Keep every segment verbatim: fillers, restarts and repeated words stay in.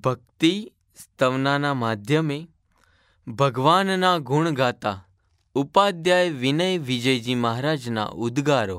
ભક્તિ સ્તવનાના માધ્યમે ભગવાનના ગુણ ગાતા ઉપાધ્યાય વિનય વિજયજી મહારાજના ઉદ્ગારો.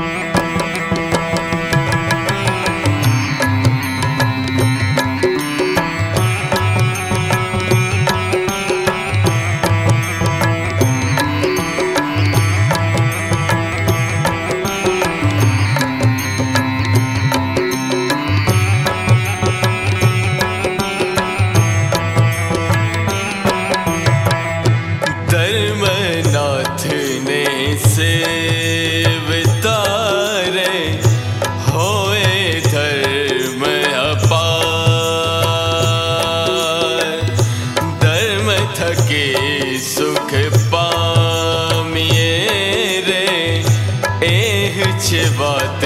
बात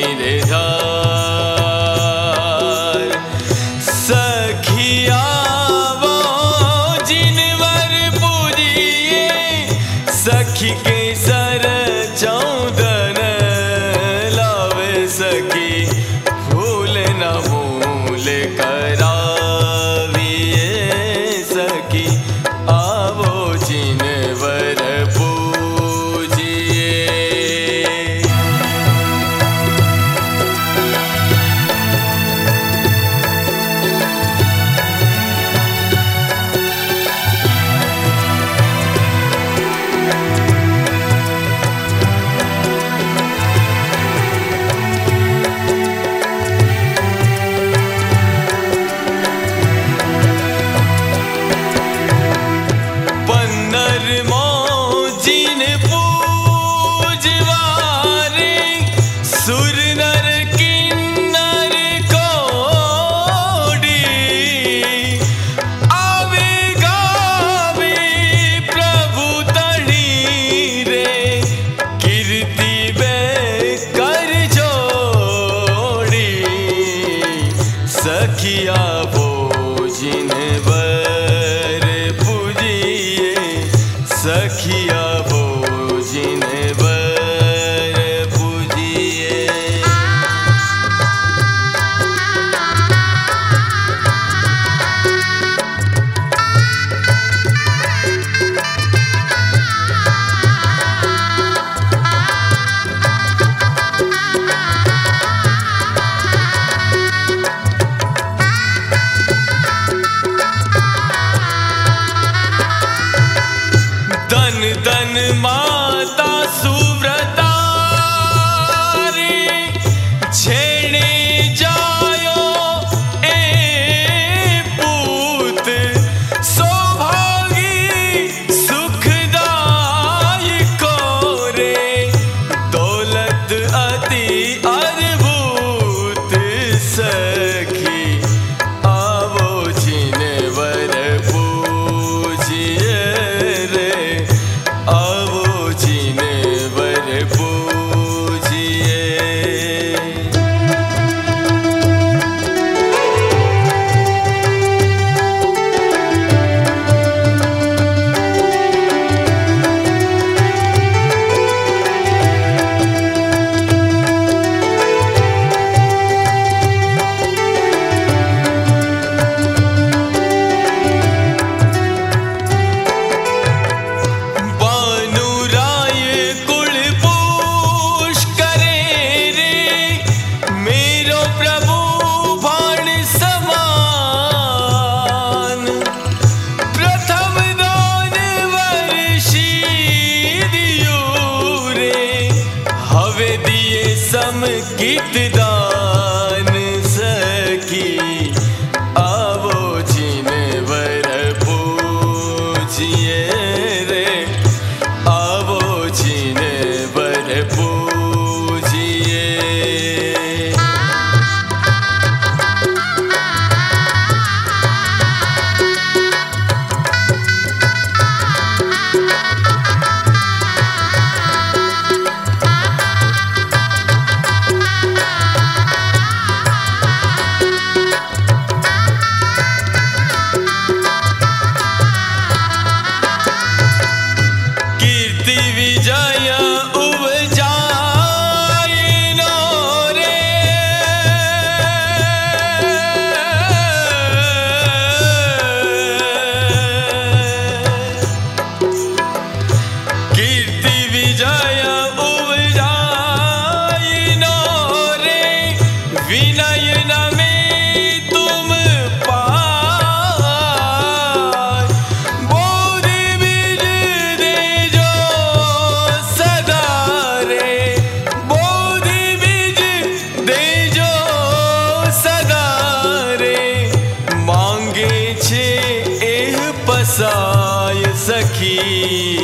निरधार सखिया वो जिनवर पूजिए सखी के सर चौदन लावे सखी फूल न मूल कराविए सखी आवो जिनवर सखिया वो जिनवर पूजिए सखिया वो जिनवर पूजिए. धन माता सुव्रता छेड़े जायो ए पूत सौभागी सुखदाई को रे दौलत अति अद्भुत सखी आवो जिनवर पूजिए रे आवो जिनवर पूजिए. सखी